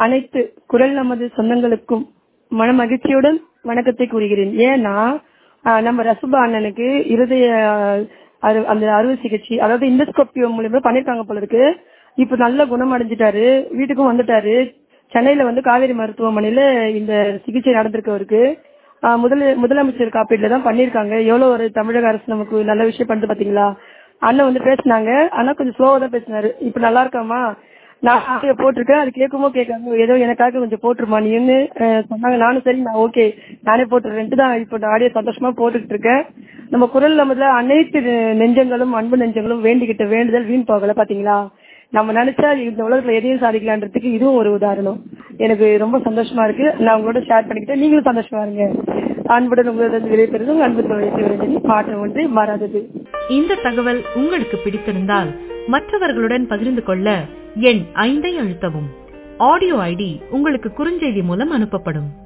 அனைத்து குரல் நமது சொந்தங்களுக்கும் மன மகிழ்ச்சியுடன் வணக்கத்தை கூறுகிறேன். ஏன்னா நம்ம ரசுபா அண்ணனுக்கு இருதய அந்த அறுவை சிகிச்சை, அதாவது இண்டோஸ்கோபி மூலியமா பண்ணிருக்காங்க போல இருக்கு. இப்ப நல்ல குணம் அடைஞ்சிட்டாரு, வீட்டுக்கும் வந்துட்டாரு. சென்னையில காவேரி மருத்துவமனையில இந்த சிகிச்சை நடந்திருக்கு அவருக்கு. முதலமைச்சர் காப்பீடுல தான் பண்ணிருக்காங்க. எவ்வளவு ஒரு தமிழக அரசு நமக்கு நல்ல விஷயம் பண்ணிட்டு பாத்தீங்களா. அண்ணன் பேசினாங்க, ஆனா கொஞ்சம் ஸ்லோவா தான் பேசினாரு. இப்ப நல்லா இருக்காமா, நான் ஆடியோ போட்டிருக்கேன், அது கேட்காம ஏதோ எனக்காக கொஞ்சம் போட்டுருமா நீன்னு சொன்னாங்க. நானும் சரி நான் ஓகே நானே போட்டுறேன்ட்டு தான் இப்போ ஆடியோ சந்தோஷமா போட்டுட்டு இருக்கேன். நம்ம குரல் நமதுல அனைத்து நெஞ்சங்களும் அன்பு நெஞ்சங்களும் வேண்டிக்கிட்ட வேண்டுதல் வீண் போகல. பாத்தீங்களா, நம்ம நினைச்சா இந்த உலகத்துல எதையும் சாதிக்கலான்றதுக்கு இதுவும் ஒரு உதாரணம். எனக்கு ரொம்ப சந்தோஷமா இருக்கு. நான் உங்களோட ஷேர் பண்ணிக்கிட்டேன். நீங்களும் சந்தோஷமா இருங்க. அன்புடன் உங்களோட விடைபெறுதும் அன்பு தொழிற்சி மாற்றம் ஒன்று மாறாதது. இந்த தகவல் உங்களுக்கு பிடித்திருந்தால் மற்றவர்களுடன் பகிர்ந்து கொள்ள எண் 5 அழுத்தவும். ஆடியோ ஐடி உங்களுக்கு குறுஞ்செய்தி மூலம் அனுப்பப்படும்.